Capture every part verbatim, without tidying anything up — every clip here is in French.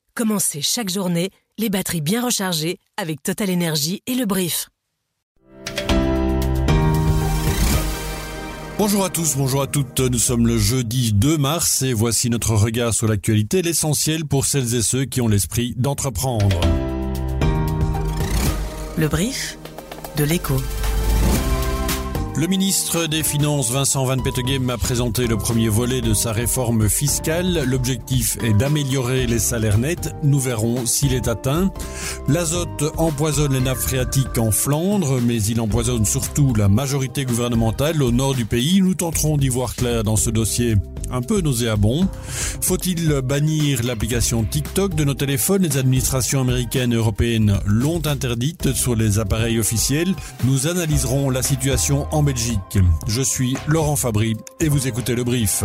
Commencez chaque journée les batteries bien rechargées avec Total Energy et le Brief. Bonjour à tous, bonjour à toutes, nous sommes le jeudi deux mars et voici notre regard sur l'actualité, l'essentiel pour celles et ceux qui ont l'esprit d'entreprendre. Le Brief de l'Écho. Le ministre des Finances, Vincent Van Petegem, a présenté le premier volet de sa réforme fiscale. L'objectif est d'améliorer les salaires nets. Nous verrons s'il est atteint. L'azote empoisonne les nappes phréatiques en Flandre, mais il empoisonne surtout la majorité gouvernementale au nord du pays. Nous tenterons d'y voir clair dans ce dossier un peu nauséabond. Faut-il bannir l'application TikTok de nos téléphones? Les administrations américaines et européennes l'ont interdite sur les appareils officiels. Nous analyserons la situation en Belgique. Je suis Laurent Fabry et vous écoutez le Brief.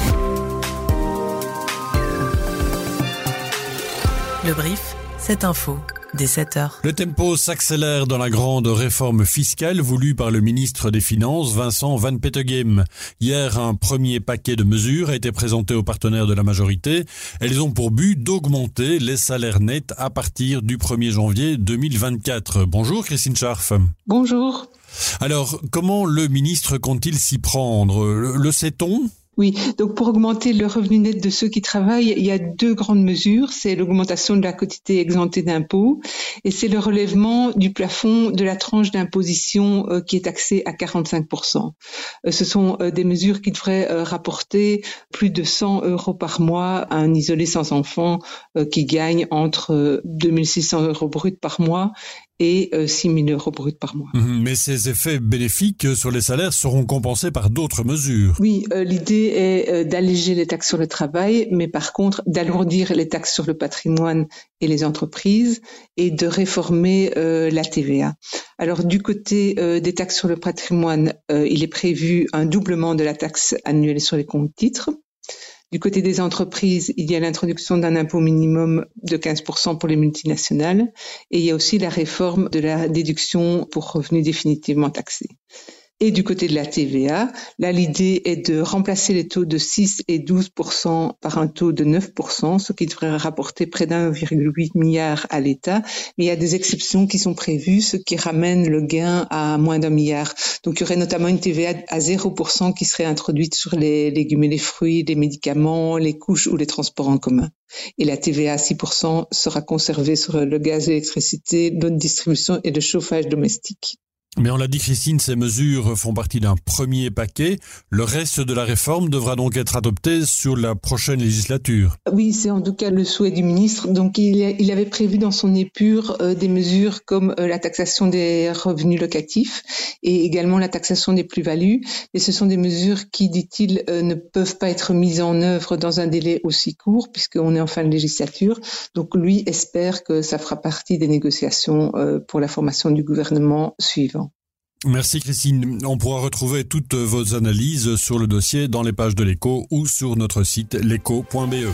Le Brief, cette info, dès sept heures. Le tempo s'accélère dans la grande réforme fiscale voulue par le ministre des Finances, Vincent Van Petegem. Hier, un premier paquet de mesures a été présenté aux partenaires de la majorité. Elles ont pour but d'augmenter les salaires nets à partir du premier janvier deux mille vingt-quatre. Bonjour Christine Scharff. Bonjour. Alors, comment le ministre compte-t-il s'y prendre? Le, le sait-on ? Oui, donc pour augmenter le revenu net de ceux qui travaillent, il y a deux grandes mesures. C'est l'augmentation de la quotité exemptée d'impôt et c'est le relèvement du plafond de la tranche d'imposition euh, qui est taxée à quarante-cinq pour cent. Euh, ce sont euh, des mesures qui devraient euh, rapporter plus de cent euros par mois à un isolé sans enfant euh, qui gagne entre euh, deux mille six cents euros bruts par mois et euh, six mille euros bruts par mois. Mais ces effets bénéfiques sur les salaires seront compensés par d'autres mesures. Oui, euh, l'idée est euh, d'alléger les taxes sur le travail, mais par contre d'alourdir les taxes sur le patrimoine et les entreprises et de réformer euh, la T V A. Alors du côté euh, des taxes sur le patrimoine, euh, il est prévu un doublement de la taxe annuelle sur les comptes titres. Du côté des entreprises, il y a l'introduction d'un impôt minimum de quinze pour cent pour les multinationales et il y a aussi la réforme de la déduction pour revenus définitivement taxés. Et du côté de la T V A, là, l'idée est de remplacer les taux de six et douze pour cent par un taux de neuf pour cent, ce qui devrait rapporter près d'un virgule huit milliard à l'État. Mais il y a des exceptions qui sont prévues, ce qui ramène le gain à moins d'un milliard. Donc, il y aurait notamment une T V A à zéro pour cent qui serait introduite sur les légumes et les fruits, les médicaments, les couches ou les transports en commun. Et la T V A à six pour cent sera conservée sur le gaz, l'électricité, l'eau de distribution et le chauffage domestique. Mais on l'a dit Christine, ces mesures font partie d'un premier paquet. Le reste de la réforme devra donc être adopté sur la prochaine législature. Oui, c'est en tout cas le souhait du ministre. Donc il, il avait prévu dans son épure euh, des mesures comme euh, la taxation des revenus locatifs et également la taxation des plus-values. Mais ce sont des mesures qui, dit-il, euh, ne peuvent pas être mises en œuvre dans un délai aussi court puisqu'on est en fin de législature. Donc lui espère que ça fera partie des négociations euh, pour la formation du gouvernement suivant. Merci Christine. On pourra retrouver toutes vos analyses sur le dossier dans les pages de l'Écho ou sur notre site l'écho point b e.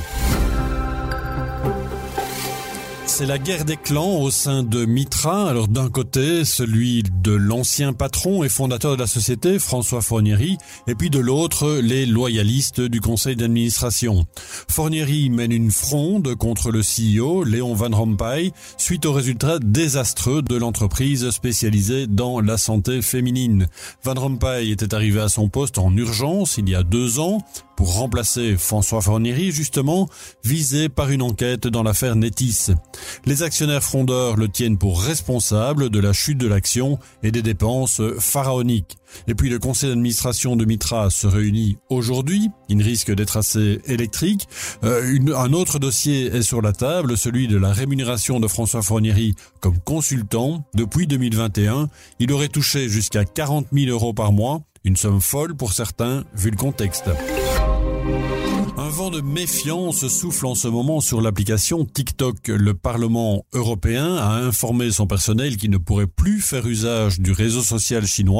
C'est la guerre des clans au sein de Mitra. Alors d'un côté, celui de l'ancien patron et fondateur de la société, François Forniery, et puis de l'autre, les loyalistes du conseil d'administration. Forniery mène une fronde contre le C E O, Léon Van Rompuy, suite aux résultats désastreux de l'entreprise spécialisée dans la santé féminine. Van Rompuy était arrivé à son poste en urgence il y a deux ans pour remplacer François Forniery, justement, visé par une enquête dans l'affaire Netis. Les actionnaires frondeurs le tiennent pour responsable de la chute de l'action et des dépenses pharaoniques. Et puis le conseil d'administration de Mitra se réunit aujourd'hui. Il risque d'être assez électrique. Euh, une, un autre dossier est sur la table, celui de la rémunération de François Forniery comme consultant. Depuis deux mille vingt et un, il aurait touché jusqu'à quarante mille euros par mois. Une somme folle pour certains, vu le contexte. Un vent de méfiance souffle en ce moment sur l'application TikTok. Le Parlement européen a informé son personnel qu'il ne pourrait plus faire usage du réseau social chinois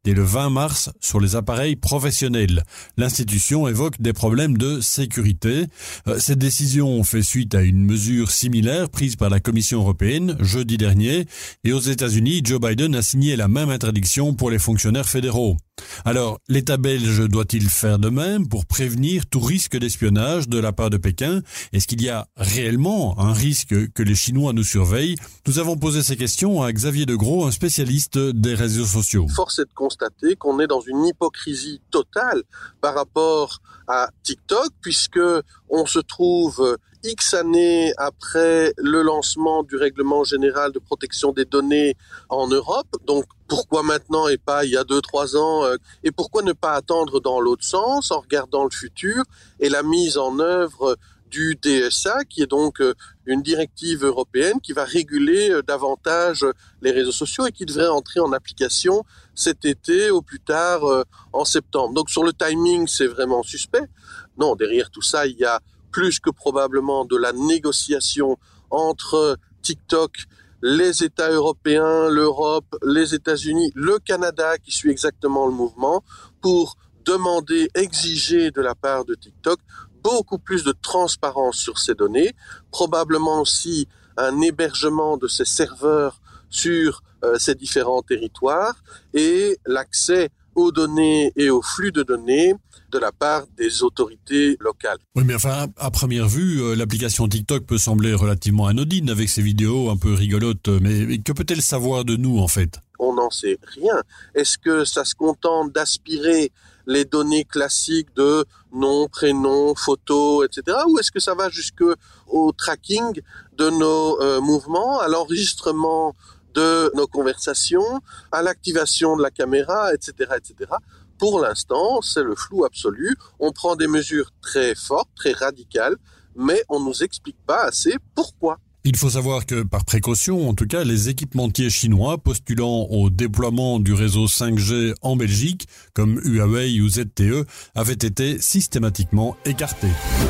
dès le vingt mars sur les appareils professionnels. L'institution évoque des problèmes de sécurité. Cette décision fait suite à une mesure similaire prise par la Commission européenne jeudi dernier. Et aux États-Unis, Joe Biden a signé la même interdiction pour les fonctionnaires fédéraux. Alors, l'État belge doit-il faire de même pour prévenir tout risque d'espionnage de la part de Pékin? Est-ce qu'il y a réellement un risque que les Chinois nous surveillent? Nous avons posé ces questions à Xavier Degros, un spécialiste des réseaux sociaux. Force est de constater qu'on est dans une hypocrisie totale par rapport à TikTok, puisque on se trouve X années après le lancement du règlement général de protection des données en Europe. Donc, pourquoi maintenant et pas il y a deux, trois ans? Et pourquoi ne pas attendre dans l'autre sens en regardant le futur et la mise en œuvre du D S A, qui est donc une directive européenne qui va réguler davantage les réseaux sociaux et qui devrait entrer en application cet été au plus tard en septembre. Donc, sur le timing, c'est vraiment suspect. Non, derrière tout ça, il y a plus que probablement de la négociation entre TikTok, les États européens, l'Europe, les États-Unis, le Canada qui suit exactement le mouvement pour demander, exiger de la part de TikTok beaucoup plus de transparence sur ces données, probablement aussi un hébergement de ces serveurs sur euh, ces différents territoires et l'accès aux données et aux flux de données de la part des autorités locales. Oui, mais enfin, à première vue, euh, l'application TikTok peut sembler relativement anodine avec ses vidéos un peu rigolotes, mais que peut-elle savoir de nous en fait? On n'en sait rien. Est-ce que ça se contente d'aspirer les données classiques de nom, prénom, photo, et cetera, ou est-ce que ça va jusqu'au tracking de nos euh, mouvements, à l'enregistrement de nos conversations, à l'activation de la caméra, et cetera, et cetera. Pour l'instant, c'est le flou absolu. On prend des mesures très fortes, très radicales, mais on ne nous explique pas assez pourquoi. Il faut savoir que, par précaution, en tout cas, les équipementiers chinois postulant au déploiement du réseau cinq G en Belgique, comme Huawei ou Z T E, avaient été systématiquement écartés.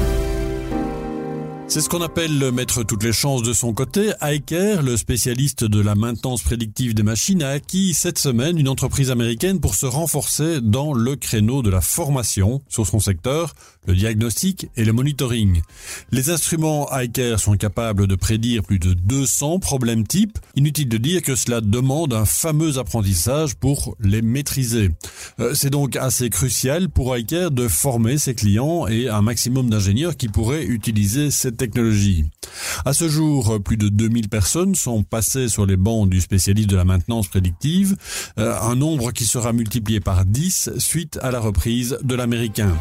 C'est ce qu'on appelle mettre toutes les chances de son côté. Aiker, le spécialiste de la maintenance prédictive des machines, a acquis cette semaine une entreprise américaine pour se renforcer dans le créneau de la formation sur son secteur, le diagnostic et le monitoring. Les instruments Aiker sont capables de prédire plus de deux cents problèmes types. Inutile de dire que cela demande un fameux apprentissage pour les maîtriser. C'est donc assez crucial pour Aiker de former ses clients et un maximum d'ingénieurs qui pourraient utiliser cette technologie. À ce jour, plus de deux mille personnes sont passées sur les bancs du spécialiste de la maintenance prédictive, euh, un nombre qui sera multiplié par dix suite à la reprise de l'américain.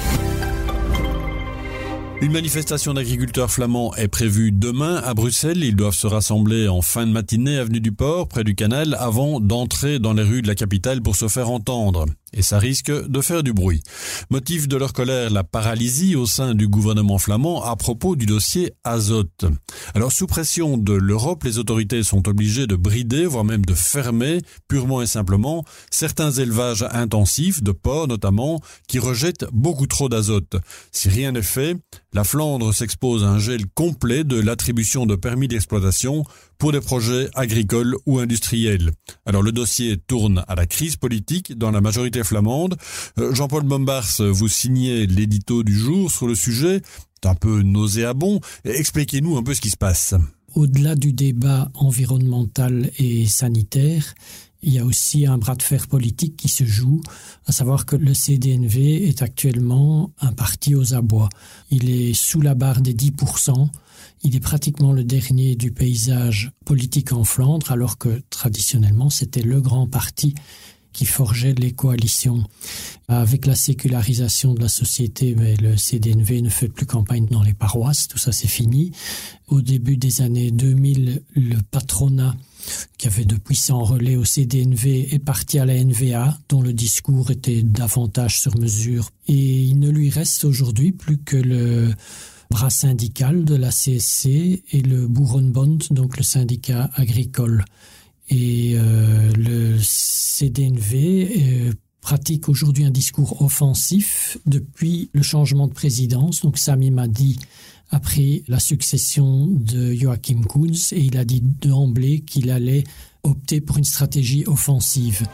Une manifestation d'agriculteurs flamands est prévue demain à Bruxelles. Ils doivent se rassembler en fin de matinée avenue du Port, près du canal, avant d'entrer dans les rues de la capitale pour se faire entendre. Et ça risque de faire du bruit. Motif de leur colère, la paralysie au sein du gouvernement flamand à propos du dossier azote. Alors, sous pression de l'Europe, les autorités sont obligées de brider, voire même de fermer, purement et simplement, certains élevages intensifs, de porcs notamment, qui rejettent beaucoup trop d'azote. Si rien n'est fait, la Flandre s'expose à un gel complet de l'attribution de permis d'exploitation pour des projets agricoles ou industriels. Alors le dossier tourne à la crise politique dans la majorité flamande. Euh, Jean-Paul Bombars, vous signez l'édito du jour sur le sujet. C'est un peu nauséabond. Expliquez-nous un peu ce qui se passe. Au-delà du débat environnemental et sanitaire, il y a aussi un bras de fer politique qui se joue, à savoir que le C D N V est actuellement un parti aux abois. Il est sous la barre des dix pour cent. Il est pratiquement le dernier du paysage politique en Flandre, alors que traditionnellement c'était le grand parti qui forgeait les coalitions. Avec la sécularisation de la société, mais le C D N V ne fait plus campagne dans les paroisses, tout ça c'est fini. Au début des années deux mille, le patronat qui avait de puissants relais au C D N V est parti à la N V A, dont le discours était davantage sur mesure. Et il ne lui reste aujourd'hui plus que le bras syndical de la C S C et le Boerenbond, donc le syndicat agricole. Et euh, le C D N V euh, pratique aujourd'hui un discours offensif depuis le changement de présidence. Donc Sami Madi a pris la succession de Joachim Kuhns et il a dit d'emblée qu'il allait opter pour une stratégie offensive.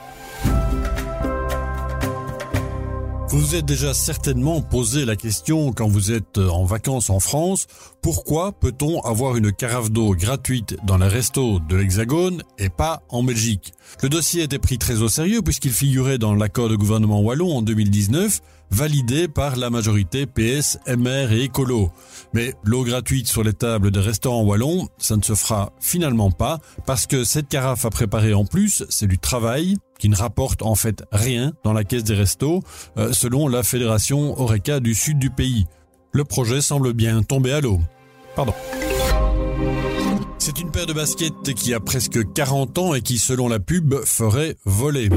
Vous vous êtes déjà certainement posé la question quand vous êtes en vacances en France, pourquoi peut-on avoir une carafe d'eau gratuite dans les restos de l'Hexagone et pas en Belgique? Le dossier a été pris très au sérieux puisqu'il figurait dans l'accord de gouvernement wallon en deux mille dix-neuf, validé par la majorité P S, M R et Écolo. Mais l'eau gratuite sur les tables des restaurants wallons, ça ne se fera finalement pas parce que cette carafe à préparer en plus, c'est du travail qui ne rapporte en fait rien dans la caisse des restos, euh, selon la fédération Horeca du sud du pays. Le projet semble bien tomber à l'eau. Pardon. C'est une paire de baskets qui a presque quarante ans et qui, selon la pub, ferait voler.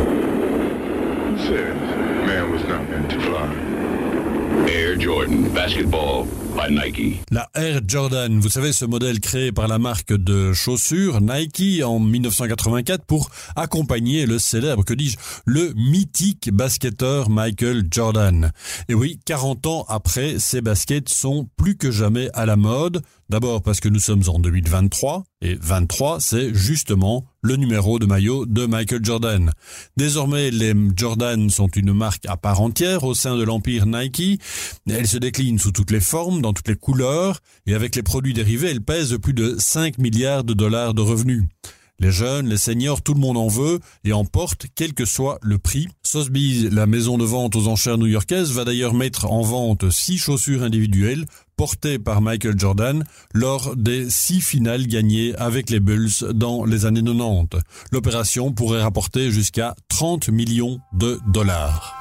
Air Jordan Basketball by Nike. La Air Jordan, vous savez, ce modèle créé par la marque de chaussures Nike en dix-neuf cent quatre-vingt-quatre pour accompagner le célèbre, que dis-je, le mythique basketteur Michael Jordan. Et oui, quarante ans après, ces baskets sont plus que jamais à la mode. D'abord parce que nous sommes en deux mille vingt-trois, et vingt-trois, c'est justement le numéro de maillot de Michael Jordan. Désormais, les Jordan sont une marque à part entière au sein de l'empire Nike. Elle se décline sous toutes les formes, dans toutes les couleurs, et avec les produits dérivés, elle pèse plus de cinq milliards de dollars de revenus. Les jeunes, les seniors, tout le monde en veut et en porte, quel que soit le prix. Sotheby's, la maison de vente aux enchères new-yorkaise, va d'ailleurs mettre en vente six chaussures individuelles portées par Michael Jordan lors des six finales gagnées avec les Bulls dans les années quatre-vingt-dix. L'opération pourrait rapporter jusqu'à trente millions de dollars.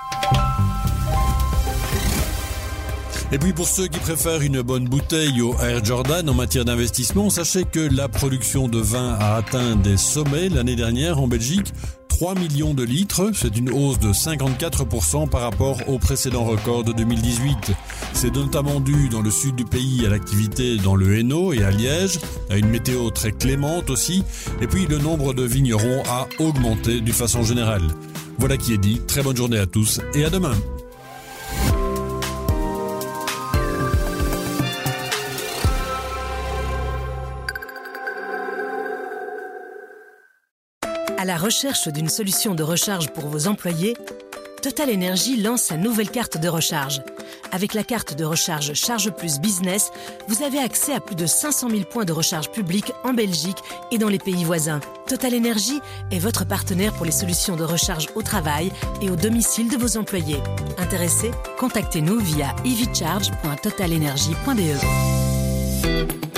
Et puis pour ceux qui préfèrent une bonne bouteille au Air Jordan en matière d'investissement, sachez que la production de vin a atteint des sommets l'année dernière en Belgique. trois millions de litres, c'est une hausse de cinquante-quatre pour cent par rapport au précédent record de deux mille dix-huit. C'est notamment dû dans le sud du pays à l'activité dans le Hainaut et à Liège, à une météo très clémente aussi, et puis le nombre de vignerons a augmenté d'une façon générale. Voilà qui est dit, très bonne journée à tous et à demain. À la recherche d'une solution de recharge pour vos employés, Total Energy lance sa nouvelle carte de recharge. Avec la carte de recharge Charge Plus Business, vous avez accès à plus de cinq cent mille points de recharge publics en Belgique et dans les pays voisins. Total Energy est votre partenaire pour les solutions de recharge au travail et au domicile de vos employés. Intéressés ? Contactez-nous via e v charge point total energy point b e.